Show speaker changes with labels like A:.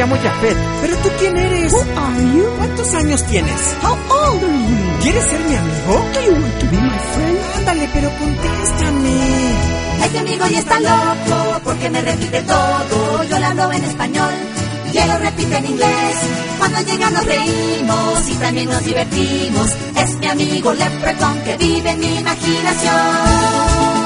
A: llamo Jafet. ¿Pero tú quién eres?
B: Who are you?
A: ¿Cuántos años tienes?
B: How old are you?
A: ¿Quieres ser mi amigo?
B: Do you want to be my friend?
A: Ándale, pero contéstame.
C: Este amigo ya está loco porque me repite todo. Yo le hablo en español y él lo repite en inglés. Cuando llega nos reímos y también nos divertimos. Es mi amigo Leprechaun que vive en mi imaginación.